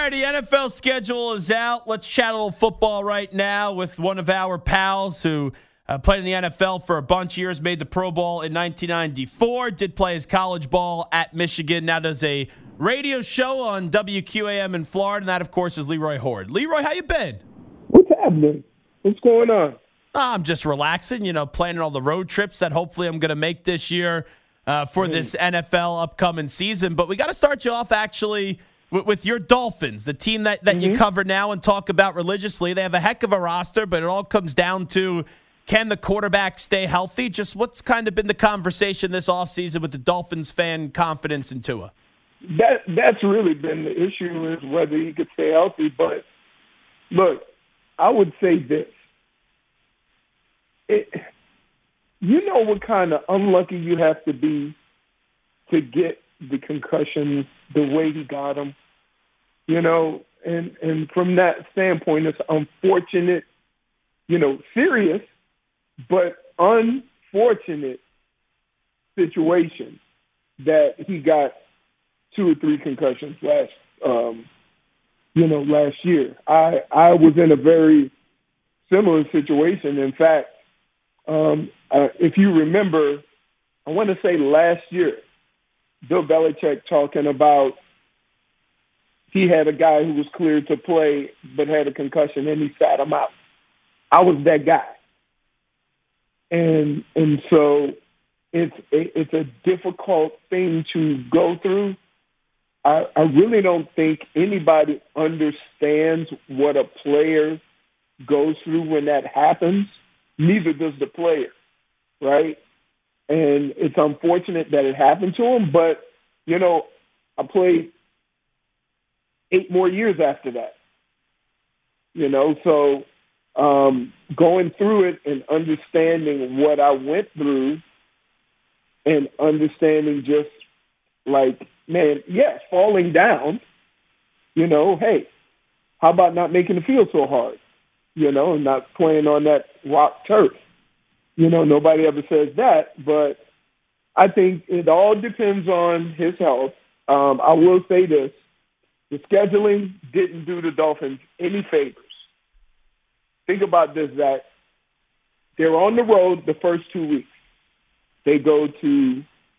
right, the NFL schedule is out. Let's chat a little football right now with one of our pals who played in the NFL for a bunch of years, made the Pro Bowl in 1994, did play his college ball at Michigan, now does a radio show on WQAM in Florida, and that, of course, is Leroy Hoard. Leroy, how you been? What's happening? What's going on? I'm just relaxing, planning all the road trips that hopefully I'm going to make this year for this NFL upcoming season. But we got to start you off, actually, with your Dolphins, the team that you cover now and talk about religiously. They have a heck of a roster, but it all comes down to, can the quarterback stay healthy? Just what's kind of been the conversation this offseason with the Dolphins fan confidence in Tua? That's really been the issue, is whether he could stay healthy. But, look, I would say this. You know what kind of unlucky you have to be to get the concussion the way he got them? And from that standpoint, it's unfortunate, serious, but unfortunate situation that he got 2 or 3 concussions last year. I was in a very similar situation. In fact, if you remember, I want to say last year, Bill Belichick talking about he had a guy who was cleared to play but had a concussion and he sat him out. I was that guy. And so it's a difficult thing to go through. I really don't think anybody understands what a player goes through when that happens. Neither does the player, right? And it's unfortunate that it happened to him, but, I played 8 more years after that. So going through it and understanding what I went through and understanding just like, man, yes, falling down, hey, how about not making the field so hard, and not playing on that rock turf? Nobody ever says that, but I think it all depends on his health. I will say this. The scheduling didn't do the Dolphins any favors. Think about this, Zach. They're on the road the first 2 weeks. They go to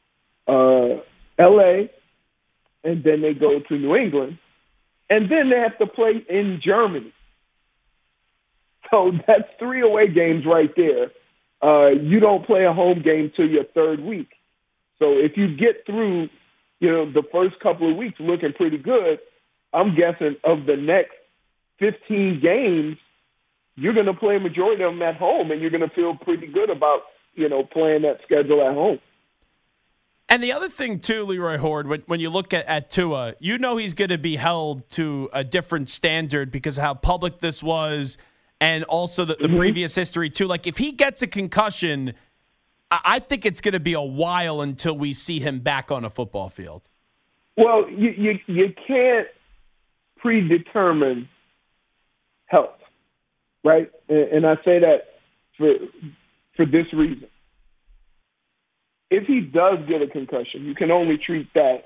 L.A., and then they go to New England, and then they have to play in Germany. So that's 3 away games right there. You don't play a home game till your 3rd week. So if you get through, the first couple of weeks looking pretty good, I'm guessing of the next 15 games, you're going to play a majority of them at home, and you're going to feel pretty good about, playing that schedule at home. And the other thing, too, Leroy Hoard, when you look at Tua, he's going to be held to a different standard because of how public this was and also the previous history, too. Like, if he gets a concussion, I think it's going to be a while until we see him back on a football field. Well, you can't predetermine health, right? And I say that for this reason. If he does get a concussion, you can only treat that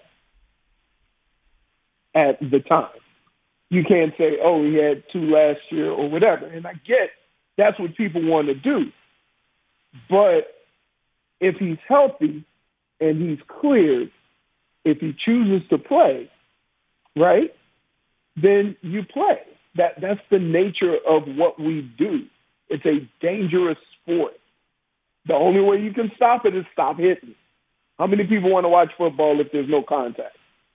at the time. You can't say, oh, he had 2 last year or whatever. And I get that's what people want to do. But if he's healthy and he's cleared, if he chooses to play, right, then you play. That's the nature of what we do. It's a dangerous sport. The only way you can stop it is stop hitting. How many people want to watch football if there's no contact?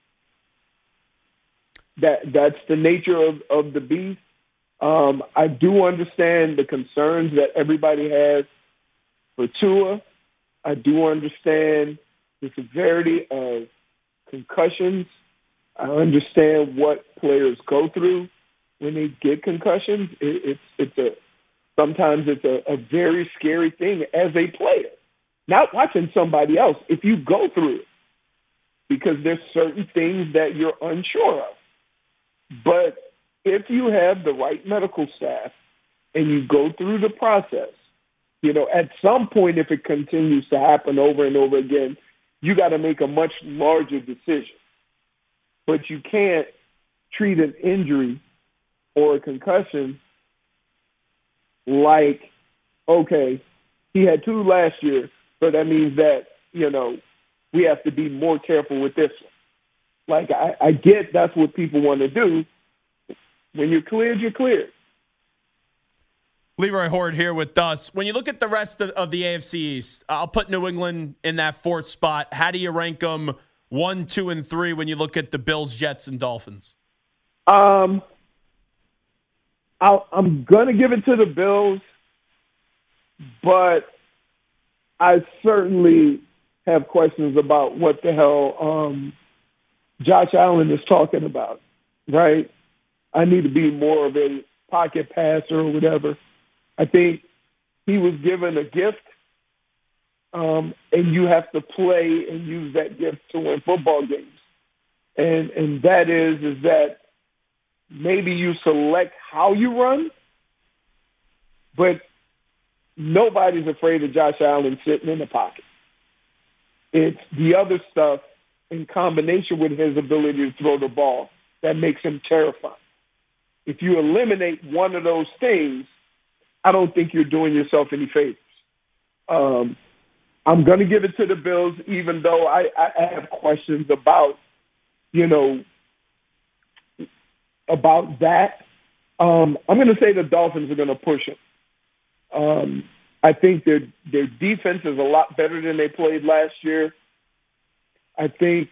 That's the nature of the beast. I do understand the concerns that everybody has for Tua. I do understand the severity of concussions. I understand what players go through when they get concussions. Sometimes it's a very scary thing as a player. Not watching somebody else, if you go through it, because there's certain things that you're unsure of. But if you have the right medical staff and you go through the process, at some point, if it continues to happen over and over again, you got to make a much larger decision. But you can't treat an injury or a concussion like, okay, he had 2 last year, so that means that, we have to be more careful with this one. Like, I get that's what people want to do. When you're cleared, you're cleared. Leroy Hoard here with us. When you look at the rest of the AFC East, I'll put New England in that 4th spot. How do you rank them 1, 2, and 3 when you look at the Bills, Jets, and Dolphins? I'm going to give it to the Bills, but I certainly have questions about what the hell Josh Allen is talking about, right? I need to be more of a pocket passer or whatever. I think he was given a gift, and you have to play and use that gift to win football games. And that is that maybe you select how you run, but nobody's afraid of Josh Allen sitting in the pocket. It's the other stuff in combination with his ability to throw the ball that makes him terrifying. If you eliminate one of those things, I don't think you're doing yourself any favors. I'm going to give it to the Bills, even though I have questions about, about that. I'm going to say the Dolphins are going to push them. I think their defense is a lot better than they played last year. I think,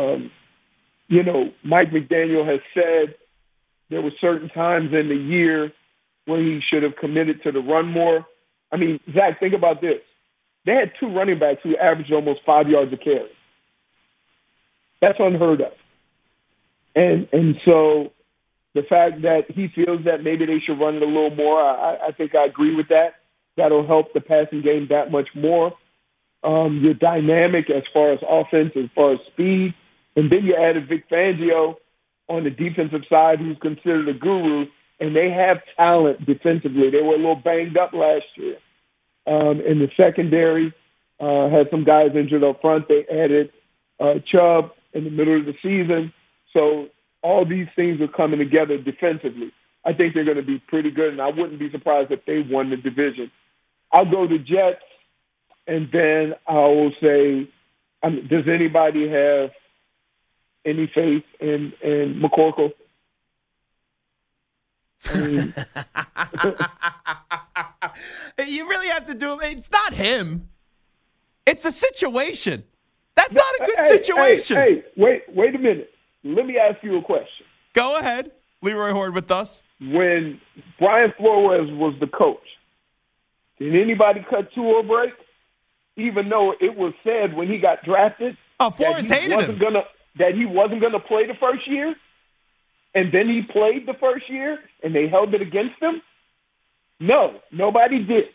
Mike McDaniel has said there were certain times in the year where he should have committed to the run more. I mean, Zach, think about this. They had 2 running backs who averaged almost 5 yards a carry. That's unheard of. And so the fact that he feels that maybe they should run it a little more, I think I agree with that. That'll help the passing game that much more. You're dynamic as far as offense, as far as speed. And then you added Vic Fangio on the defensive side, who's considered a guru, and they have talent defensively. They were a little banged up last year. In the secondary, had some guys injured up front. They added Chubb in the middle of the season. So all these things are coming together defensively. I think they're going to be pretty good, and I wouldn't be surprised if they won the division. I'll go to Jets, and then I will say, does anybody have any faith in McCorkle? I mean, you really have to do it. It's not him. It's a situation. That's not a good situation. Hey, wait a minute. Let me ask you a question. Go ahead. Leroy Hoard with us. When Brian Flores was the coach, did anybody cut Tua a break? Even though it was said when he got drafted Flores hated him. That he wasn't going to play the first year, and then he played the first year, and they held it against him? No, nobody did.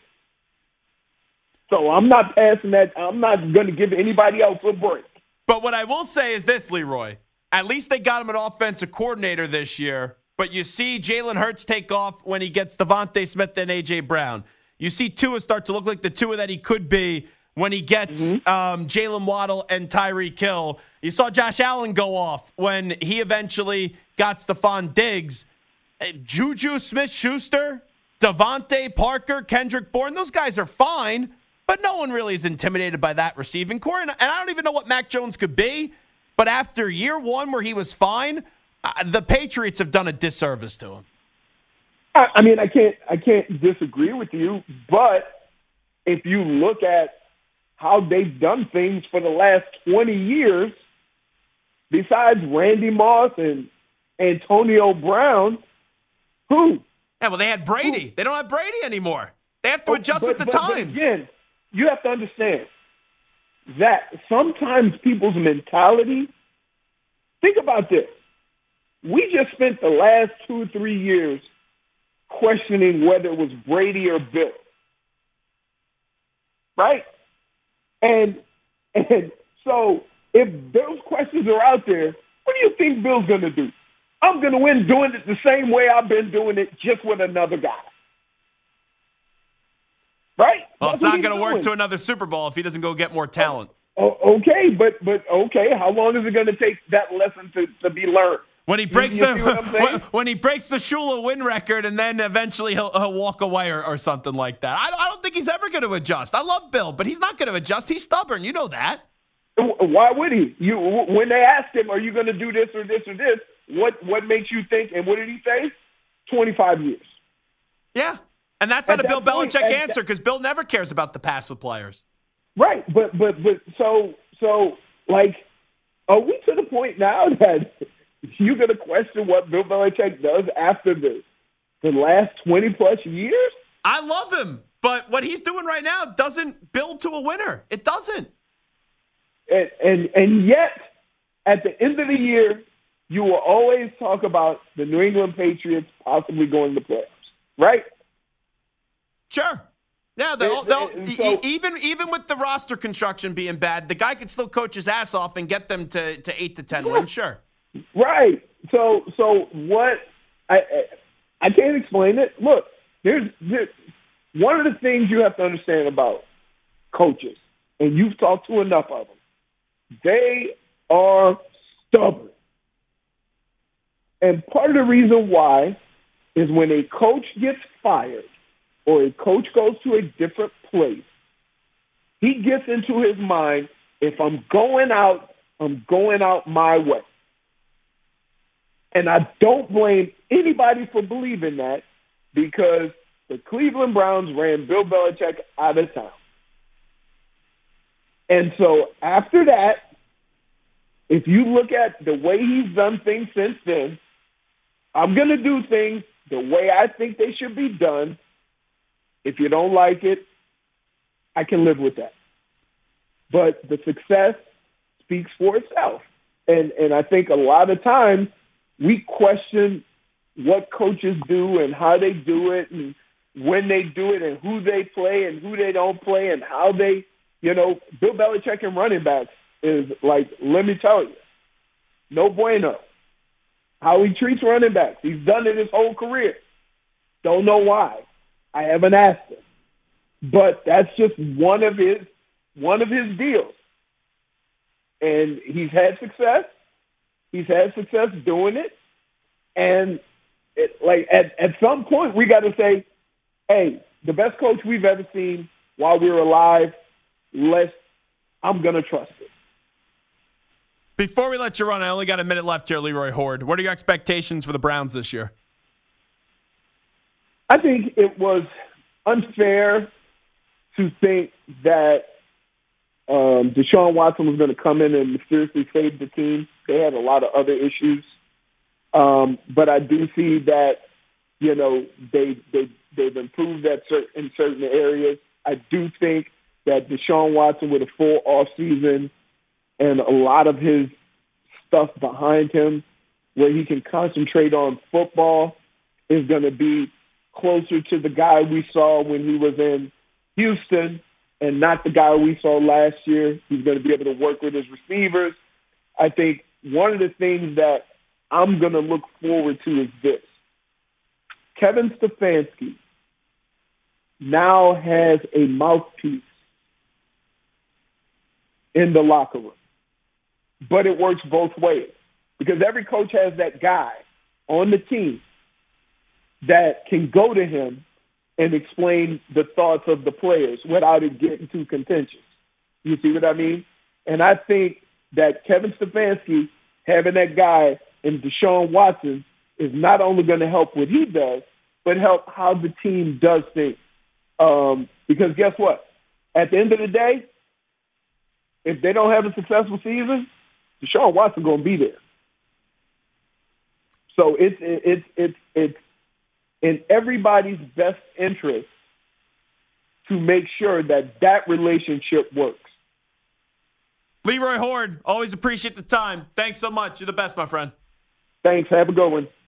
So I'm not passing that. I'm not going to give anybody else a break. But what I will say is this, Leroy. At least they got him an offensive coordinator this year. But you see Jalen Hurts take off when he gets Devontae Smith and A.J. Brown. You see Tua start to look like the Tua that he could be when he gets Jalen Waddle and Tyreek Hill. You saw Josh Allen go off when he eventually got Stephon Diggs. Juju Smith-Schuster, Devontae Parker, Kendrick Bourne, those guys are fine, but no one really is intimidated by that receiving core. And I don't even know what Mac Jones could be, but after year one where he was fine, the Patriots have done a disservice to him. I mean, I can't disagree with you, but if you look at how they've done things for the last 20 years, besides Randy Moss and Antonio Brown, who? Yeah, well, they had Brady. Who? They don't have Brady anymore. They have to adjust with the times. But again, you have to understand that sometimes people's mentality, think about this. We just spent the last 2 or 3 years questioning whether it was Brady or Bill. Right? And so if those questions are out there, what do you think Bill's going to do? I'm going to win doing it the same way I've been doing it, just with another guy. Right? Well, it's not going to work to another Super Bowl if he doesn't go get more talent. Okay, but okay, how long is it going to take that lesson to be learned? When he breaks when he breaks the Shula win record, and then eventually he'll walk away or something like that. I don't think he's ever going to adjust. I love Bill, but he's not going to adjust. He's stubborn. You know that. Why would he? When they asked him, "Are you going to do this or this or this?" What makes you think? And what did he say? 25 years. Yeah, and that's not a Bill Belichick answer because Bill never cares about the past with players. Right, but so like, are we to the point now that you're going to question what Bill Belichick does after the last 20-plus years? I love him, but what he's doing right now doesn't build to a winner. It doesn't. And yet, at the end of the year, you will always talk about the New England Patriots possibly going to playoffs, right? Sure. Yeah, even with the roster construction being bad, the guy could still coach his ass off and get them to 8 to 10 wins. Sure. Right. So what? I can't explain it. Look, there's one of the things you have to understand about coaches, and you've talked to enough of them. They are stubborn, and part of the reason why is when a coach gets fired or a coach goes to a different place, he gets into his mind, if I'm going out my way. And I don't blame anybody for believing that because the Cleveland Browns ran Bill Belichick out of town. And so after that, if you look at the way he's done things since then, I'm going to do things the way I think they should be done. If you don't like it, I can live with that. But the success speaks for itself. And I think a lot of times we question what coaches do and how they do it and when they do it and who they play and who they don't play and how they, Bill Belichick and running backs is like, let me tell you, no bueno. How he treats running backs. He's done it his whole career. Don't know why. I haven't asked him. But that's just one of his deals. And he's had success. He's had success doing it. And at some point we got to say, hey, the best coach we've ever seen while we were alive, I'm going to trust it. Before we let you run, I only got a minute left here, Leroy Hoard. What are your expectations for the Browns this year? I think it was unfair to think that Deshaun Watson was going to come in and mysteriously save the team. They had a lot of other issues. But I do see that, they've improved in certain areas. I do think that Deshaun Watson with a full offseason and a lot of his stuff behind him where he can concentrate on football is going to be closer to the guy we saw when he was in Houston and not the guy we saw last year. He's going to be able to work with his receivers. I think one of the things that I'm going to look forward to is this. Kevin Stefanski now has a mouthpiece in the locker room. But it works both ways because every coach has that guy on the team that can go to him and explain the thoughts of the players without it getting too contentious. You see what I mean? And I think that Kevin Stefanski having that guy in Deshaun Watson is not only going to help what he does, but help how the team does things. Because guess what? At the end of the day, if they don't have a successful season, Deshaun Watson going to be there. So it's in everybody's best interest to make sure that relationship works. Leroy Hoard, always appreciate the time. Thanks so much. You're the best, my friend. Thanks. Have a good one.